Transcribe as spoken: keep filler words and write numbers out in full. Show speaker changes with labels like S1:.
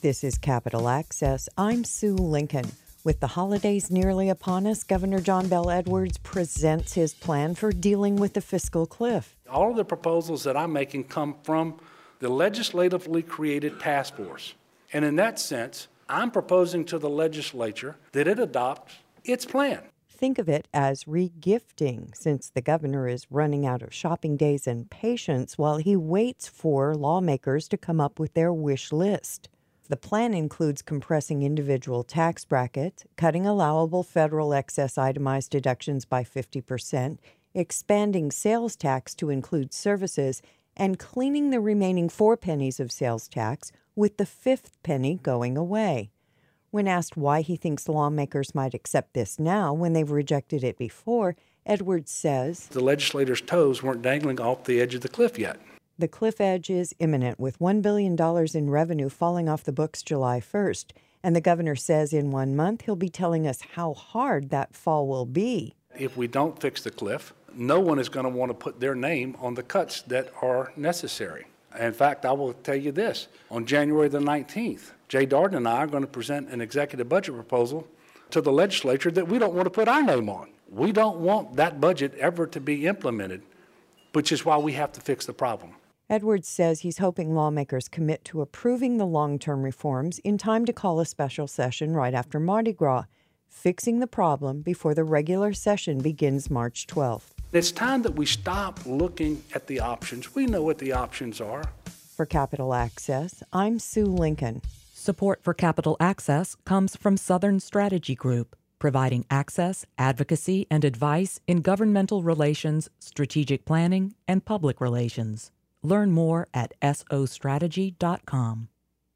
S1: This is Capital Access. I'm Sue Lincoln. With the holidays nearly upon us, Governor John Bel Edwards presents his plan for dealing with the fiscal cliff.
S2: All of the proposals that I'm making come from the legislatively created task force. And in that sense, I'm proposing to the legislature that it adopt its plan.
S1: Think of it as re-gifting, since the governor is running out of shopping days and patience while he waits for lawmakers to come up with their wish list. The plan includes compressing individual tax brackets, cutting allowable federal excess itemized deductions by fifty percent, expanding sales tax to include services, and cleaning the remaining four pennies of sales tax, with the fifth penny going away. When asked why he thinks lawmakers might accept this now when they've rejected it before, Edwards says,
S2: The legislators' toes weren't dangling off the edge of the cliff yet.
S1: The cliff edge is imminent, with one billion dollars in revenue falling off the books July first. And the governor says in one month he'll be telling us how hard that fall will be.
S2: If we don't fix the cliff, no one is going to want to put their name on the cuts that are necessary. In fact, I will tell you this. On January the nineteenth, Jay Darden and I are going to present an executive budget proposal to the legislature that we don't want to put our name on. We don't want that budget ever to be implemented, which is why we have to fix the problem.
S1: Edwards says he's hoping lawmakers commit to approving the long-term reforms in time to call a special session right after Mardi Gras, fixing the problem before the regular session begins March twelfth.
S2: It's time that we stop looking at the options. We know what the options are.
S1: For Capital Access, I'm Sue Lincoln.
S3: Support for Capital Access comes from Southern Strategy Group, providing access, advocacy, and advice in governmental relations, strategic planning, and public relations. Learn more at S O strategy dot com.